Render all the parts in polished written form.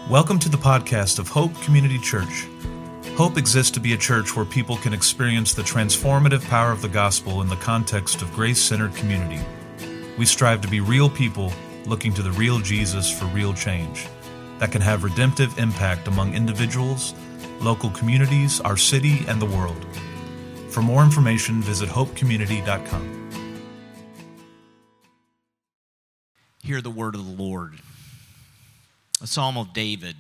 Welcome to the podcast of Hope Community Church. Hope exists to be a church where people can experience the transformative power of the gospel in the context of grace-centered community. We strive to be real people looking to the real Jesus for real change that can have redemptive impact among individuals, local communities, our city, and the world. For more information, visit hopecommunity.com. Hear the word of the Lord. A psalm of David.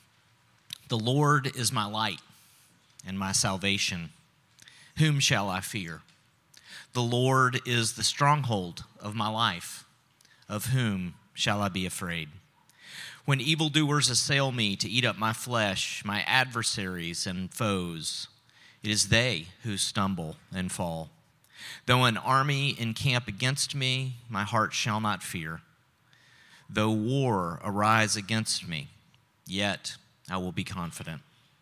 The Lord is my light and my salvation. Whom shall I fear? The Lord is the stronghold of my life. Of whom shall I be afraid? When evildoers assail me to eat up my flesh, my adversaries and foes, it is they who stumble and fall. Though an army encamp against me, my heart shall not fear. Though war arise against me, yet I will be confident.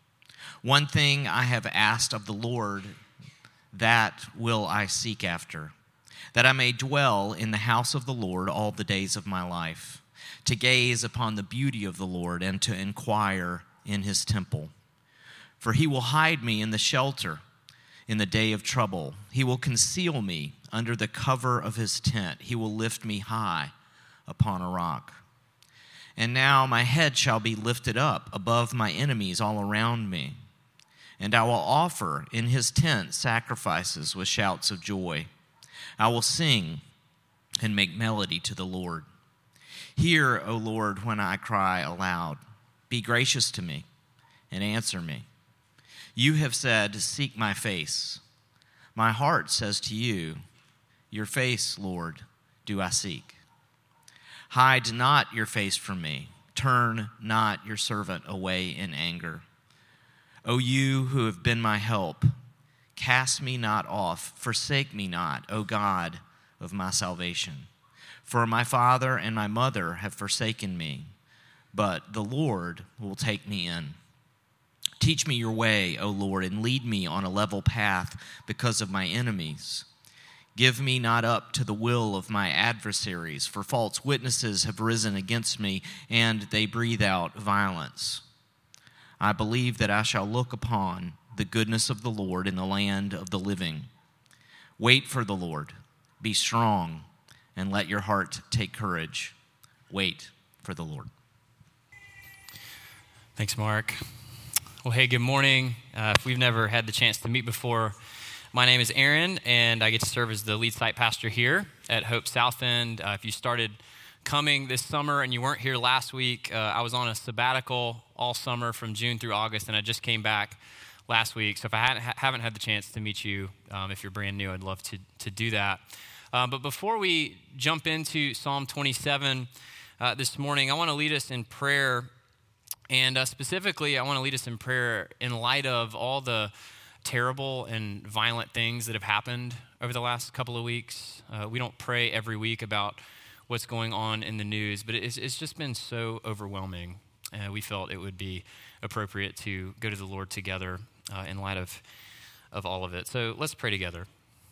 One thing I have asked of the Lord, that will I seek after, that I may dwell in the house of the Lord all the days of my life, to gaze upon the beauty of the Lord and to inquire in his temple. For he will hide me in the shelter in the day of trouble. He will conceal me under the cover of his tent. He will lift me high upon a rock. And now my head shall be lifted up above my enemies all around me. And I will offer in his tent sacrifices with shouts of joy. I will sing and make melody to the Lord. Hear, O Lord, when I cry aloud. Be gracious to me and answer me. You have said, seek my face. My heart says to you, your face, Lord, do I seek. Hide not your face from me. Turn not your servant away in anger. O you who have been my help, cast me not off. Forsake me not, O God of my salvation. For my father and my mother have forsaken me, but the Lord will take me in. Teach me your way, O Lord, and lead me on a level path because of my enemies. Give me not up to the will of my adversaries, for false witnesses have risen against me, and they breathe out violence. I believe that I shall look upon the goodness of the Lord in the land of the living. Wait for the Lord, be strong, and let your heart take courage. Wait for the Lord. Thanks, Mark. Well, hey, good morning. If we've never had the chance to meet before, my name is Aaron, and I get to serve as the lead site pastor here at Hope South End. If you started coming this summer and you weren't here last week, I was on a sabbatical all summer from June through August, and I just came back last week. So if I haven't had the chance to meet you, if you're brand new, I'd love to do that. But before we jump into Psalm 27 this morning, I want to lead us in prayer, and specifically, I want to lead us in prayer in light of all the terrible and violent things that have happened over the last couple of weeks. We don't pray every week about what's going on in the news, but it's just been so overwhelming. We felt it would be appropriate to go to the Lord together in light of all of it. So let's pray together.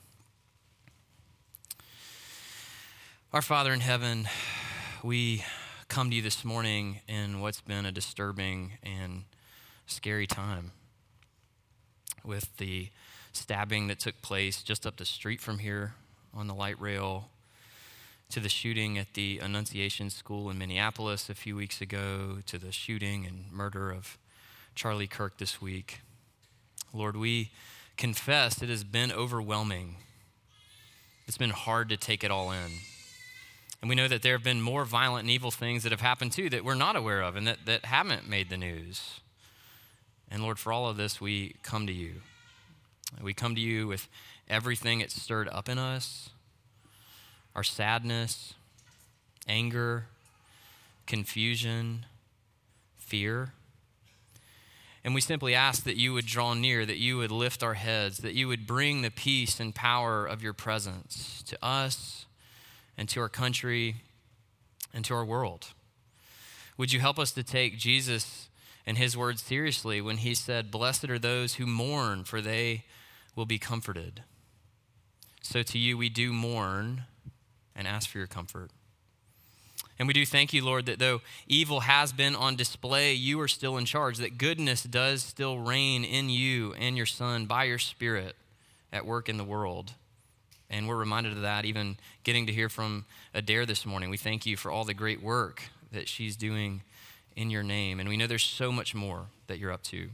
Our Father in heaven, we come to you this morning in what's been a disturbing and scary time, with the stabbing that took place just up the street from here on the light rail, to the shooting at the Annunciation School in Minneapolis a few weeks ago, to the shooting and murder of Charlie Kirk this week. Lord, we confess it has been overwhelming. It's been hard to take it all in. And we know that there have been more violent and evil things that have happened too that we're not aware of and that haven't made the news. And Lord, for all of this, we come to you. We come to you with everything it's stirred up in us, our sadness, anger, confusion, fear. And we simply ask that you would draw near, that you would lift our heads, that you would bring the peace and power of your presence to us and to our country and to our world. Would you help us to take Jesus and his words seriously when he said, "Blessed are those who mourn, for they will be comforted." So to you we do mourn and ask for your comfort. And we do thank you, Lord, that though evil has been on display, you are still in charge, that goodness does still reign in you and your Son by your Spirit at work in the world. And we're reminded of that even getting to hear from Adair this morning. We thank you for all the great work that she's doing in your name. And we know there's so much more that you're up to.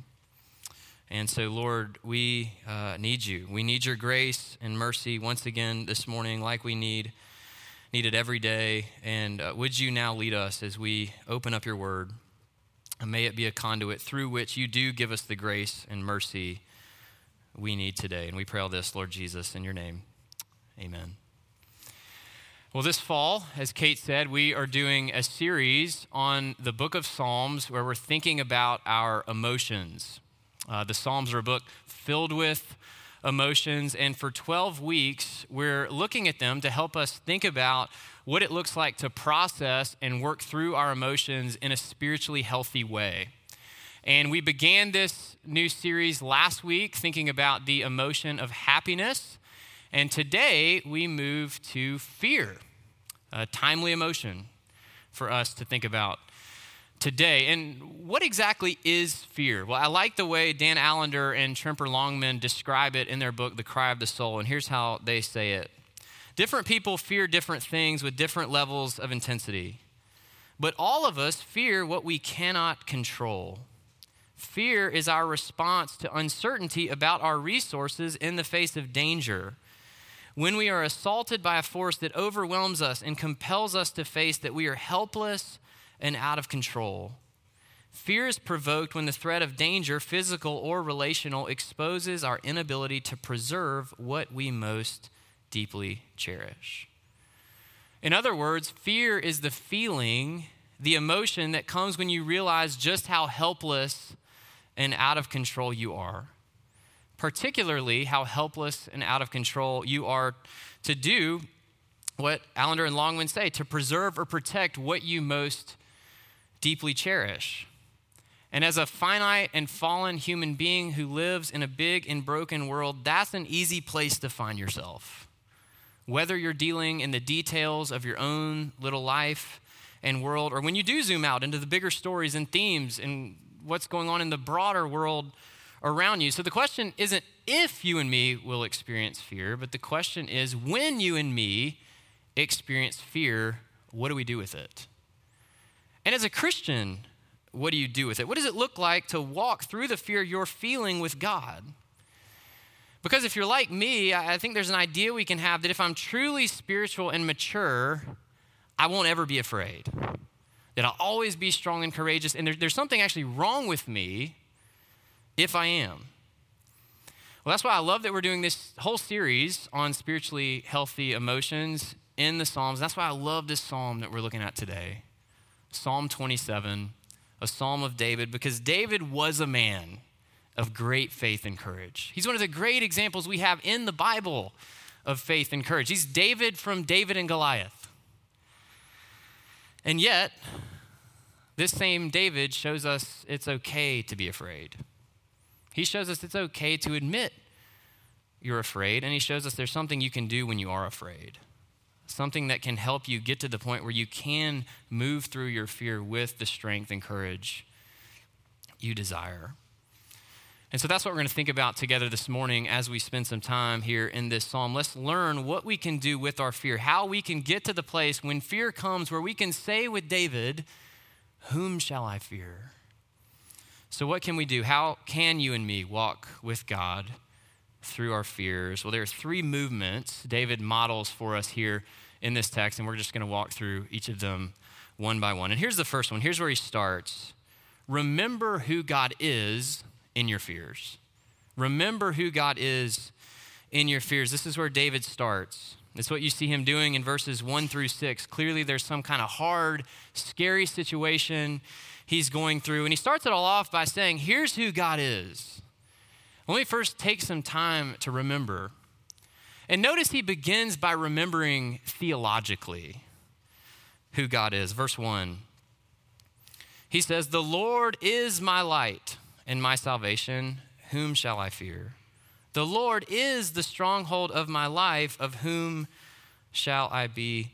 And so, Lord, we need you. We need your grace and mercy once again this morning like we need it every day. And would you now lead us as we open up your word? And may it be a conduit through which you do give us the grace and mercy we need today. And we pray all this, Lord Jesus, in your name. Amen. Well, this fall, as Kate said, we are doing a series on the book of Psalms where we're thinking about our emotions. The Psalms are a book filled with emotions, and for 12 weeks, we're looking at them to help us think about what it looks like to process and work through our emotions in a spiritually healthy way. And we began this new series last week thinking about the emotion of happiness, and today we move to fear, a timely emotion for us to think about today. And what exactly is fear? Well, I like the way Dan Allender and Tremper Longman describe it in their book, The Cry of the Soul, and here's how they say it. Different people fear different things with different levels of intensity, but all of us fear what we cannot control. Fear is our response to uncertainty about our resources in the face of danger. When we are assaulted by a force that overwhelms us and compels us to face that we are helpless and out of control. Fear is provoked when the threat of danger, physical or relational, exposes our inability to preserve what we most deeply cherish. In other words, fear is the feeling, the emotion that comes when you realize just how helpless and out of control you are. Particularly how helpless and out of control you are to do what Allender and Longman say, to preserve or protect what you most deeply cherish. And as a finite and fallen human being who lives in a big and broken world, that's an easy place to find yourself. Whether you're dealing in the details of your own little life and world, or when you do zoom out into the bigger stories and themes and what's going on in the broader world around you. So the question isn't if you and me will experience fear, but the question is when you and me experience fear, what do we do with it? And as a Christian, what do you do with it? What does it look like to walk through the fear you're feeling with God? Because if you're like me, I think there's an idea we can have that if I'm truly spiritual and mature, I won't ever be afraid. That I'll always be strong and courageous. And there's something actually wrong with me if I am. Well, that's why I love that we're doing this whole series on spiritually healthy emotions in the Psalms. That's why I love this psalm that we're looking at today. Psalm 27, a psalm of David, because David was a man of great faith and courage. He's one of the great examples we have in the Bible of faith and courage. He's David from David and Goliath. And yet, this same David shows us it's okay to be afraid. He shows us it's okay to admit you're afraid, and he shows us there's something you can do when you are afraid. Something that can help you get to the point where you can move through your fear with the strength and courage you desire. And so that's what we're going to think about together this morning as we spend some time here in this psalm. Let's learn what we can do with our fear, how we can get to the place when fear comes where we can say with David, "Whom shall I fear?" So what can we do? How can you and me walk with God through our fears? Well, there are three movements David models for us here in this text, and we're just going to walk through each of them one by one. And here's the first one. Here's where he starts. Remember who God is in your fears. Remember who God is in your fears. This is where David starts. It's what you see him doing in verses 1 through 6. Clearly, there's some kind of hard, scary situation he's going through. And he starts it all off by saying, here's who God is. Let me first take some time to remember. And notice he begins by remembering theologically who God is. Verse 1, he says, "The Lord is my light and my salvation. Whom shall I fear? The Lord is the stronghold of my life. Of whom shall I be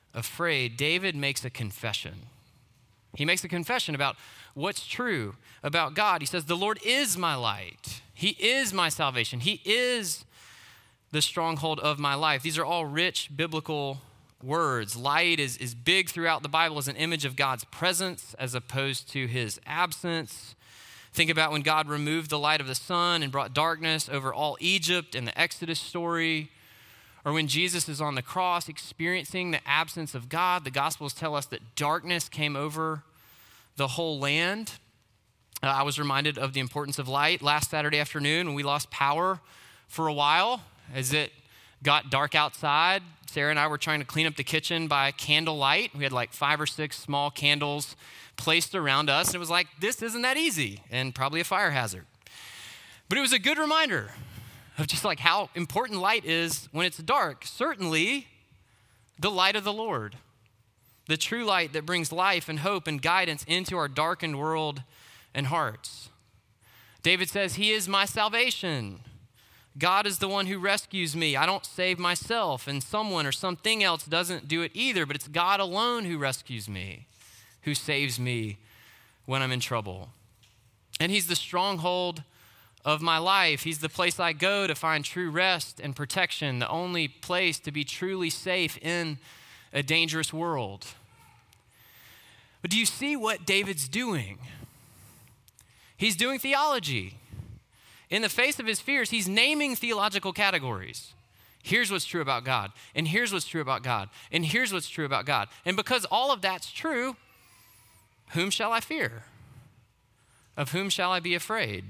afraid, David makes a confession. He makes a confession about what's true about God. He says, the Lord is my light. He is my salvation. He is the stronghold of my life. These are all rich biblical words. Light is big throughout the Bible as an image of God's presence as opposed to his absence. Think about when God removed the light of the sun and brought darkness over all Egypt in the Exodus story. Or when Jesus is on the cross experiencing the absence of God, the Gospels tell us that darkness came over the whole land. I was reminded of the importance of light last Saturday afternoon when we lost power for a while as it got dark outside. Sarah and I were trying to clean up the kitchen by candlelight. We had like 5 or 6 small candles placed around us. And it was like, this isn't that easy and probably a fire hazard. But it was a good reminder of just like how important light is when it's dark. Certainly, the light of the Lord, the true light that brings life and hope and guidance into our darkened world and hearts. David says, he is my salvation. God is the one who rescues me. I don't save myself, and someone or something else doesn't do it either, but it's God alone who rescues me, who saves me when I'm in trouble. And he's the stronghold of my life. He's the place I go to find true rest and protection, the only place to be truly safe in a dangerous world. But do you see what David's doing? He's doing theology. In the face of his fears, he's naming theological categories. Here's what's true about God, and here's what's true about God, and here's what's true about God. And because all of that's true, whom shall I fear? Of whom shall I be afraid?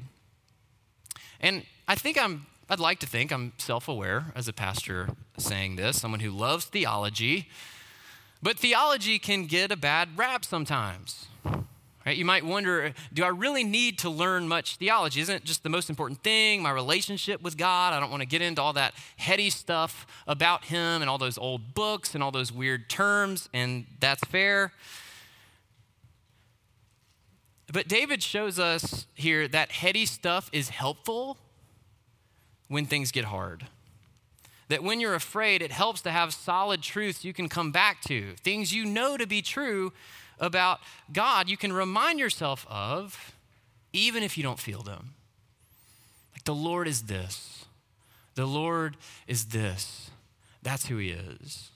And I'd like to think I'm self-aware as a pastor saying this, someone who loves theology, but theology can get a bad rap sometimes. Right? You might wonder, do I really need to learn much theology? Isn't it just the most important thing, my relationship with God? I don't want to get into all that heady stuff about him and all those old books and all those weird terms, and that's fair. But David shows us here that heady stuff is helpful when things get hard. That when you're afraid, it helps to have solid truths you can come back to, things you know to be true about God you can remind yourself of, even if you don't feel them. Like the Lord is this. The Lord is this. That's who he is.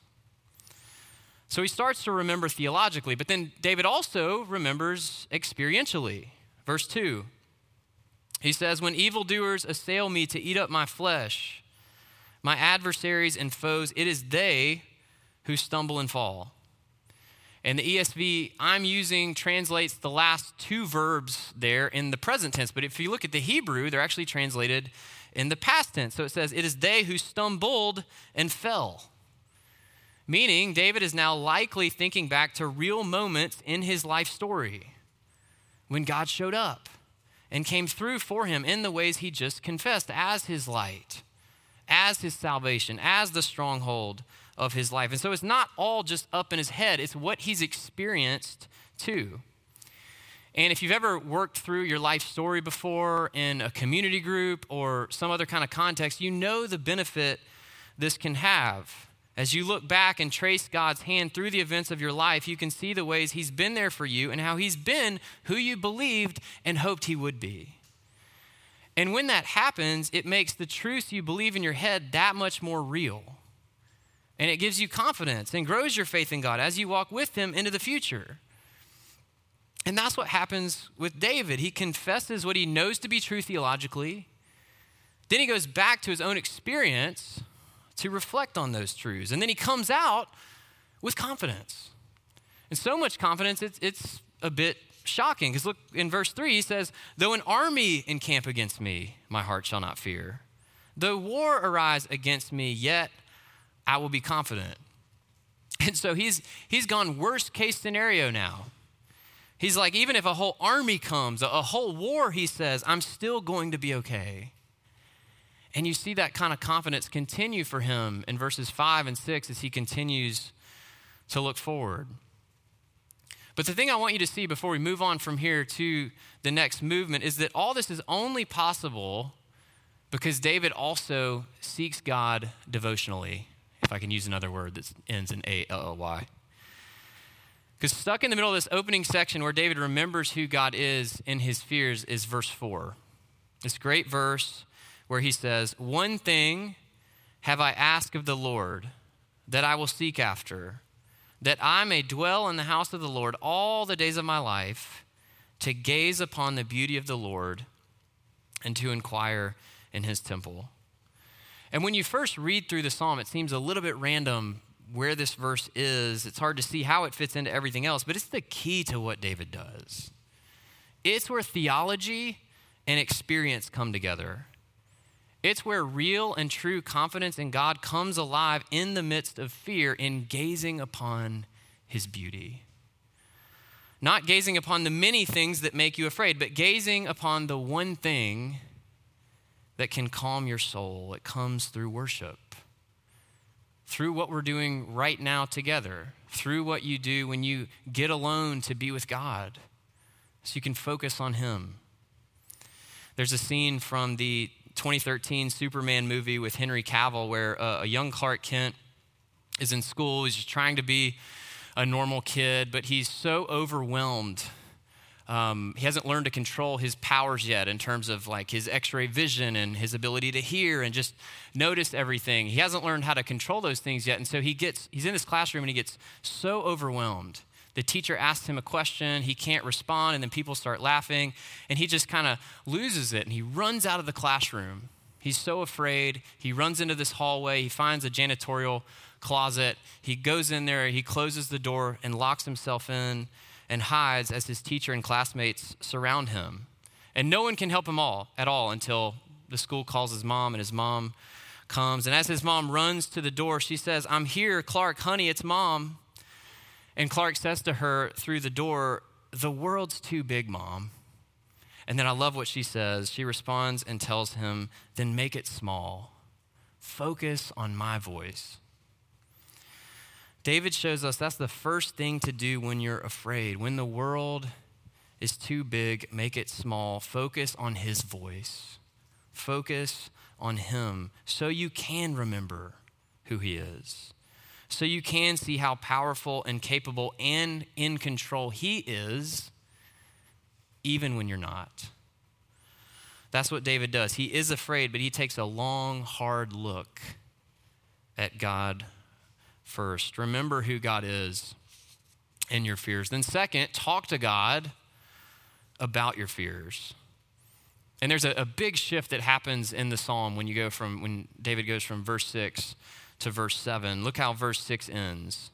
So he starts to remember theologically, but then David also remembers experientially. Verse 2, he says, when evildoers assail me to eat up my flesh, my adversaries and foes, it is they who stumble and fall. And the ESV I'm using translates the last 2 verbs there in the present tense, but if you look at the Hebrew, they're actually translated in the past tense. So it says, it is they who stumbled and fell. Meaning, David is now likely thinking back to real moments in his life story when God showed up and came through for him in the ways he just confessed as his light, as his salvation, as the stronghold of his life. And so it's not all just up in his head, it's what he's experienced too. And if you've ever worked through your life story before in a community group or some other kind of context, you know the benefit this can have. As you look back and trace God's hand through the events of your life, you can see the ways he's been there for you and how he's been who you believed and hoped he would be. And when that happens, it makes the truths you believe in your head that much more real. And it gives you confidence and grows your faith in God as you walk with him into the future. And that's what happens with David. He confesses what he knows to be true theologically. Then he goes back to his own experience to reflect on those truths. And then he comes out with confidence. And so much confidence, it's a bit shocking. Because look, in verse 3, he says, though an army encamp against me, my heart shall not fear. Though war arise against me, yet I will be confident. And so he's gone worst case scenario now. He's like, even if a whole army comes, a whole war, he says, I'm still going to be okay. And you see that kind of confidence continue for him in verses 5 and 6 as he continues to look forward. But the thing I want you to see before we move on from here to the next movement is that all this is only possible because David also seeks God devotionally, if I can use another word that ends in A-L-L-Y. Because stuck in the middle of this opening section where David remembers who God is in his fears is verse 4. This great verse where he says, "One thing have I asked of the Lord, that I will seek after, that I may dwell in the house of the Lord all the days of my life, to gaze upon the beauty of the Lord and to inquire in his temple." And when you first read through the psalm, it seems a little bit random where this verse is. It's hard to see how it fits into everything else, but it's the key to what David does. It's where theology and experience come together. It's where real and true confidence in God comes alive in the midst of fear in gazing upon his beauty. Not gazing upon the many things that make you afraid, but gazing upon the one thing that can calm your soul. It comes through worship, through what we're doing right now together, through what you do when you get alone to be with God, so you can focus on him. There's a scene from the 2013 Superman movie with Henry Cavill where a young Clark Kent is in school. He's just trying to be a normal kid, but he's so overwhelmed. He hasn't learned to control his powers yet in terms of like his x-ray vision and his ability to hear and just notice everything. He hasn't learned how to control those things yet. And so he's in this classroom and he gets so overwhelmed. The teacher asks him a question, he can't respond, and then people start laughing, and he just kind of loses it, and he runs out of the classroom. He's so afraid. He runs into this hallway. He finds a janitorial closet. He goes in there. He closes the door and locks himself in and hides as his teacher and classmates surround him. And no one can help him at all until the school calls his mom, and his mom comes. And as his mom runs to the door, she says, "I'm here, Clark, honey, it's Mom." And Clark says to her through the door, "The world's too big, Mom." And then I love what she says. She responds and tells him, "Then make it small. Focus on my voice." David shows us that's the first thing to do when you're afraid. When the world is too big, make it small. Focus on his voice. Focus on him so you can remember who he is. So you can see how powerful and capable and in control he is, even when you're not. That's what David does. He is afraid, but he takes a long, hard look at God first. Remember who God is in your fears. Then second, talk to God about your fears. And there's a big shift that happens in the psalm when David goes from verse 6 to verse 7. Look how verse 6 ends.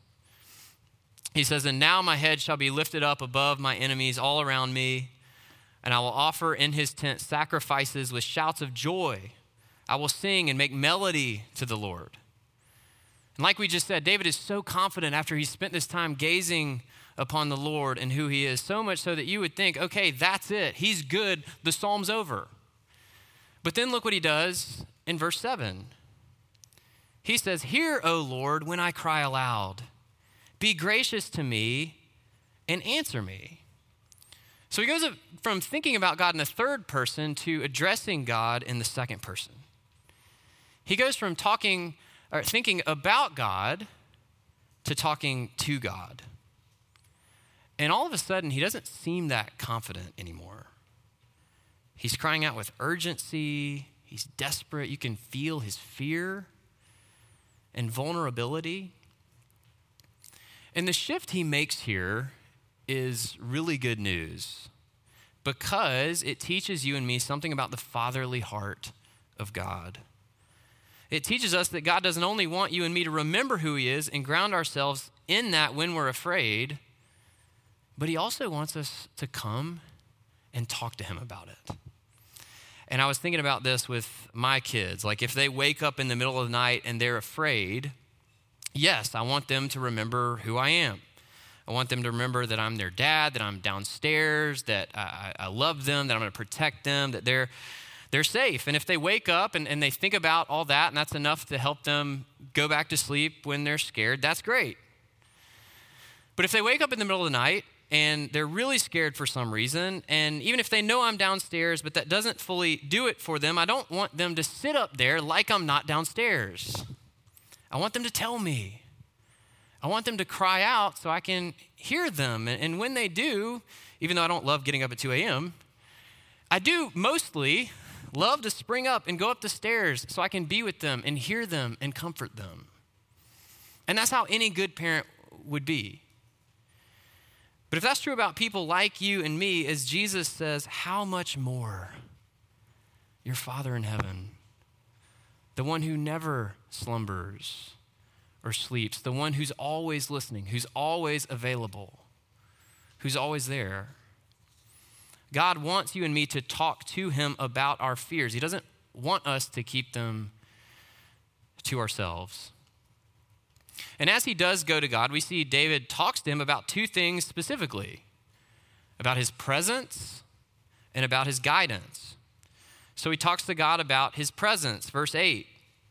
He says, "And now my head shall be lifted up above my enemies all around me, and I will offer in his tent sacrifices with shouts of joy. I will sing and make melody to the Lord." And like we just said, David is so confident after he spent this time gazing upon the Lord and who he is, so much so that you would think, okay, that's it. He's good. The psalm's over. But then look what he does in verse 7. He says, "Hear, O Lord, when I cry aloud. Be gracious to me and answer me." So he goes from thinking about God in the third person to addressing God in the second person. He goes from thinking about God to talking to God. And all of a sudden, he doesn't seem that confident anymore. He's crying out with urgency. He's desperate. You can feel his fear and vulnerability. And the shift he makes here is really good news because it teaches you and me something about the fatherly heart of God. It teaches us that God doesn't only want you and me to remember who he is and ground ourselves in that when we're afraid, but he also wants us to come and talk to him about it. And I was thinking about this with my kids. Like if they wake up in the middle of the night and they're afraid, yes, I want them to remember who I am. I want them to remember that I'm their dad, that I'm downstairs, that I love them, that I'm going to protect them, that they're safe. And if they wake up and they think about all that and that's enough to help them go back to sleep when they're scared, that's great. But if they wake up in the middle of the night and they're really scared for some reason, and even if they know I'm downstairs, but that doesn't fully do it for them, I don't want them to sit up there like I'm not downstairs. I want them to tell me. I want them to cry out so I can hear them. And when they do, even though I don't love getting up at 2 a.m., I do mostly love to spring up and go up the stairs so I can be with them and hear them and comfort them. And that's how any good parent would be. But if that's true about people like you and me, as Jesus says, how much more your Father in heaven, the one who never slumbers or sleeps, the one who's always listening, who's always available, who's always there. God wants you and me to talk to him about our fears. He doesn't want us to keep them to ourselves. And as he does go to God, we see David talks to him about two things specifically, about his presence and about his guidance. So he talks to God about his presence, verse 8.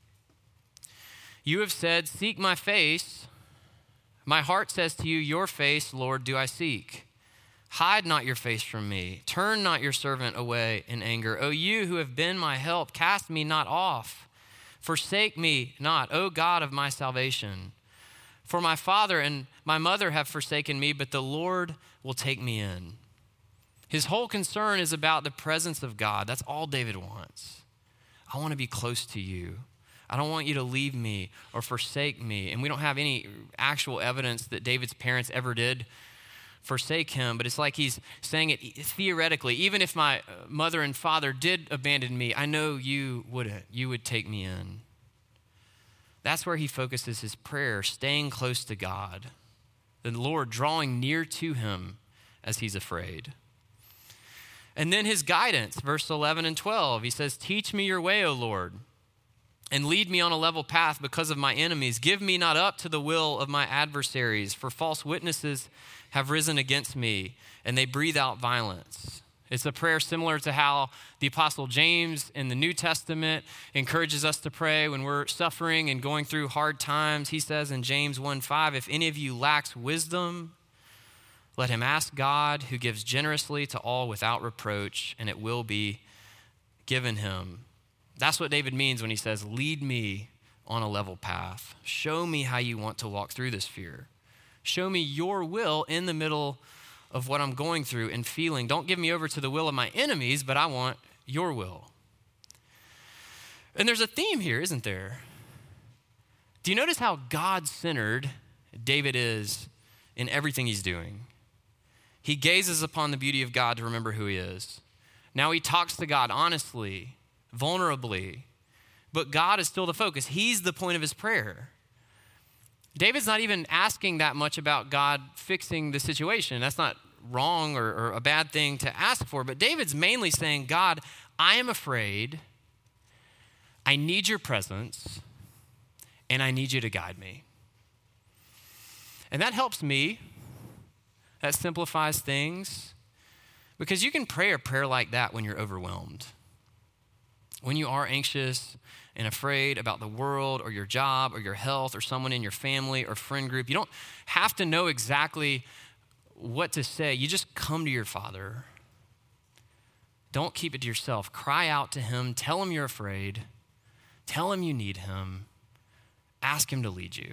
You have said, seek my face. My heart says to you, your face, Lord, do I seek. Hide not your face from me. Turn not your servant away in anger. O you who have been my help, cast me not off. Forsake me not, O God of my salvation. For my father and my mother have forsaken me, but the Lord will take me in. His whole concern is about the presence of God. That's all David wants. I want to be close to you. I don't want you to leave me or forsake me. And we don't have any actual evidence that David's parents ever did forsake him, but it's like he's saying it theoretically. Even if my mother and father did abandon me, I know you wouldn't. You would take me in. That's where he focuses his prayer, staying close to God, the Lord drawing near to him as he's afraid. And then his guidance, verse 11 and 12, he says, teach me your way, O Lord, and lead me on a level path because of my enemies. Give me not up to the will of my adversaries, for false witnesses have risen against me, and they breathe out violence. It's a prayer similar to how the Apostle James in the New Testament encourages us to pray when we're suffering and going through hard times. He says in James 1:5, if any of you lacks wisdom, let him ask God, who gives generously to all without reproach, and it will be given him. That's what David means when he says, lead me on a level path. Show me how you want to walk through this fear. Show me your will in the middle of what I'm going through and feeling. Don't give me over to the will of my enemies, but I want your will. And there's a theme here, isn't there? Do you notice how God-centered David is in everything he's doing? He gazes upon the beauty of God to remember who he is. Now he talks to God honestly, vulnerably, but God is still the focus. He's the point of his prayer. David's not even asking that much about God fixing the situation. That's not wrong or a bad thing to ask for, but David's mainly saying, God, I am afraid, I need your presence, and I need you to guide me. And that helps me. That simplifies things, because you can pray a prayer like that when you're overwhelmed. When you are anxious and afraid about the world or your job or your health or someone in your family or friend group, you don't have to know exactly what to say. You just come to your Father. Don't keep it to yourself. Cry out to him. Tell him you're afraid. Tell him you need him. Ask him to lead you.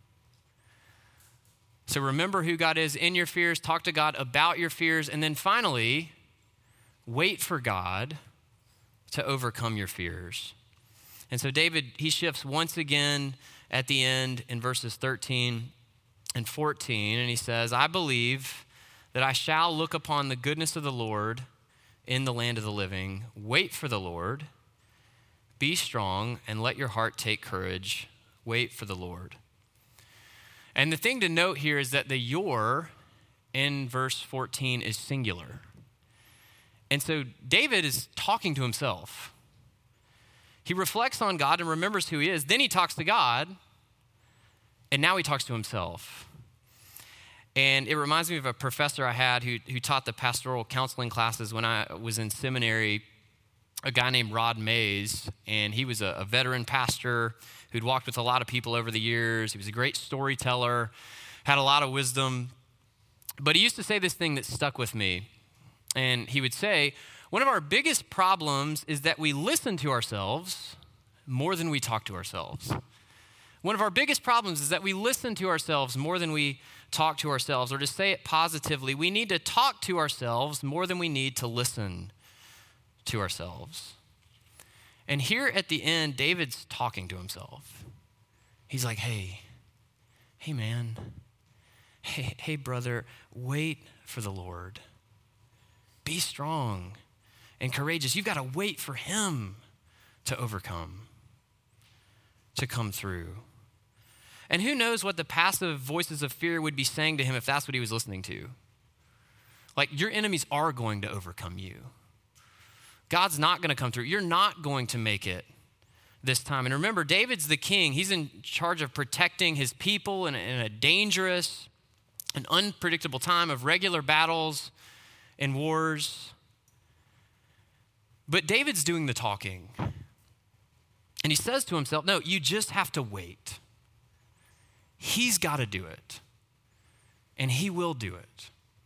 So remember who God is in your fears. Talk to God about your fears. And then finally, wait for God to overcome your fears. And so David, he shifts once again at the end in verses 13 and 14, and he says, I believe that I shall look upon the goodness of the Lord in the land of the living. Wait for the Lord. Be strong and let your heart take courage. Wait for the Lord. And the thing to note here is that the your in verse 14 is singular. And so David is talking to himself. He reflects on God and remembers who he is. Then he talks to God, and now he talks to himself. And it reminds me of a professor I had who taught the pastoral counseling classes when I was in seminary, a guy named Rod Mays, and he was a veteran pastor who'd walked with a lot of people over the years. He was a great storyteller, had a lot of wisdom. But he used to say this thing that stuck with me. And he would say, one of our biggest problems is that we listen to ourselves more than we talk to ourselves. One of our biggest problems is that we listen to ourselves more than we talk to ourselves, or to say it positively, we need to talk to ourselves more than we need to listen to ourselves. And here at the end, David's talking to himself. He's like, hey man, hey brother, wait for the Lord. Be strong and courageous. You've got to wait for him to overcome, to come through. And who knows what the passive voices of fear would be saying to him if that's what he was listening to. Like, your enemies are going to overcome you. God's not going to come through. You're not going to make it this time. And remember, David's the king. He's in charge of protecting his people in a dangerous and unpredictable time of regular battles and wars. But David's doing the talking. And he says to himself, no, you just have to wait. He's got to do it. And he will do it.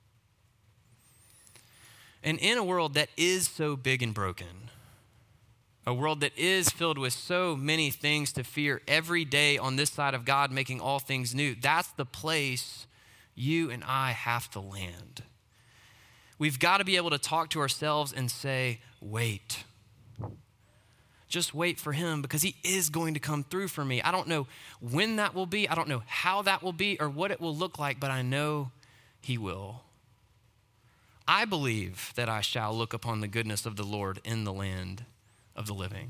And in a world that is so big and broken, a world that is filled with so many things to fear every day on this side of God making all things new, that's the place you and I have to land. We've got to be able to talk to ourselves and say, wait. Just wait for him, because he is going to come through for me. I don't know when that will be. I don't know how that will be or what it will look like, but I know he will. I believe that I shall look upon the goodness of the Lord in the land of the living.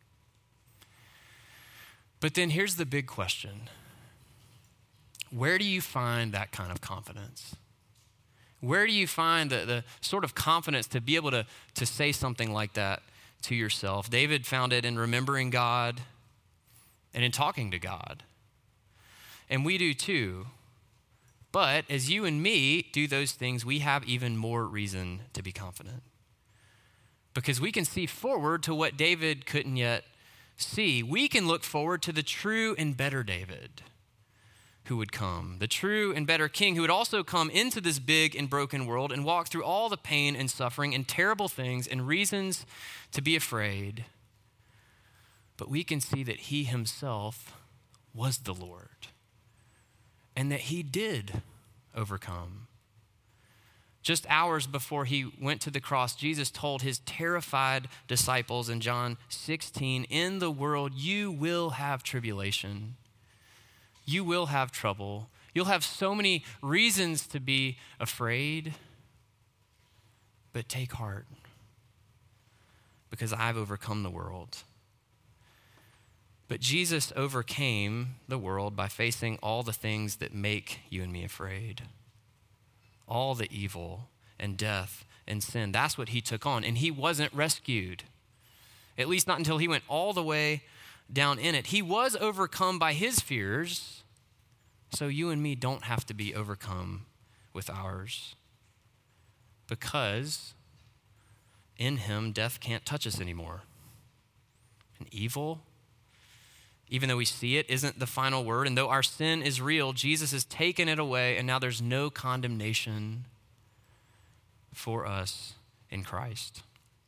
But then here's the big question. Where do you find that kind of confidence? Where do you find the sort of confidence to be able to say something like that to yourself? David found it in remembering God and in talking to God. And we do too. But as you and me do those things, we have even more reason to be confident. Because we can see forward to what David couldn't yet see. We can look forward to the true and better David who would come, the true and better king who would also come into this big and broken world and walk through all the pain and suffering and terrible things and reasons to be afraid. But we can see that he himself was the Lord and that he did overcome. Just hours before he went to the cross, Jesus told his terrified disciples in John 16, in the world you will have tribulation. You will have trouble. You'll have so many reasons to be afraid. But take heart, because I've overcome the world. But Jesus overcame the world by facing all the things that make you and me afraid. All the evil and death and sin. That's what he took on. And he wasn't rescued. At least not until he went all the way down in it. He was overcome by his fears, so you and me don't have to be overcome with ours. Because in him, death can't touch us anymore. And evil, even though we see it, isn't the final word. And though our sin is real, Jesus has taken it away, and now there's no condemnation for us in Christ.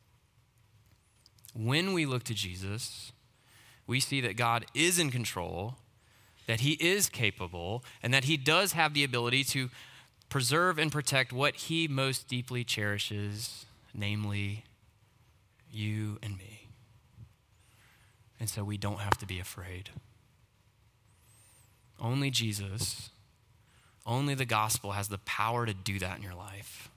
When we look to Jesus, we see that God is in control, that he is capable, and that he does have the ability to preserve and protect what he most deeply cherishes, namely you and me. And so we don't have to be afraid. Only Jesus, only the gospel has the power to do that in your life.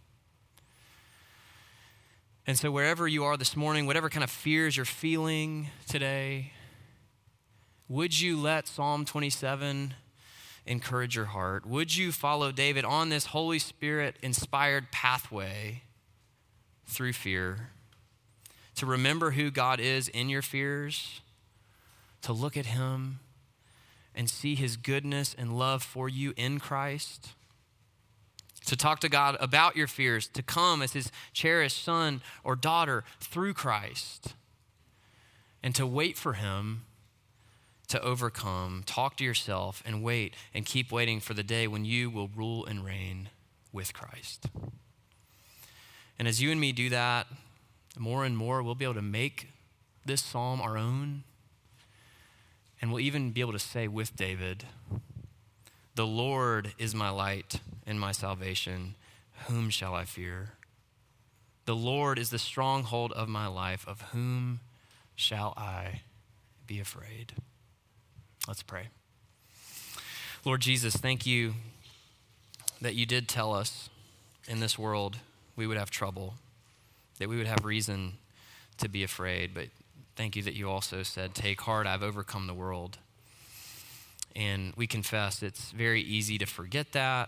And so wherever you are this morning, whatever kind of fears you're feeling today, would you let Psalm 27 encourage your heart? Would you follow David on this Holy Spirit-inspired pathway through fear, to remember who God is in your fears, to look at him and see his goodness and love for you in Christ, to talk to God about your fears, to come as his cherished son or daughter through Christ, and to wait for him to overcome. Talk to yourself and wait, and keep waiting for the day when you will rule and reign with Christ. And as you and me do that, more and more we'll be able to make this psalm our own, And we'll even be able to say with David, the Lord is my light and my salvation. Whom shall I fear? The Lord is the stronghold of my life. Of whom shall I be afraid? Let's pray. Lord Jesus, thank you that you did tell us in this world we would have trouble, that we would have reason to be afraid. But thank you that you also said, take heart, I've overcome the world. And we confess it's very easy to forget that.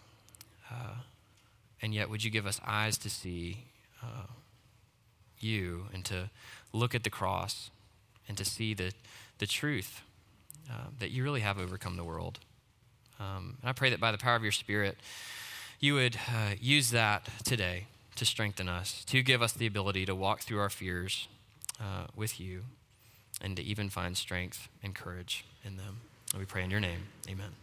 And yet, would you give us eyes to see you and to look at the cross and to see the truth that you really have overcome the world. And I pray that by the power of your Spirit, you would use that today to strengthen us, to give us the ability to walk through our fears with you and to even find strength and courage in them. And we pray in your name. Amen.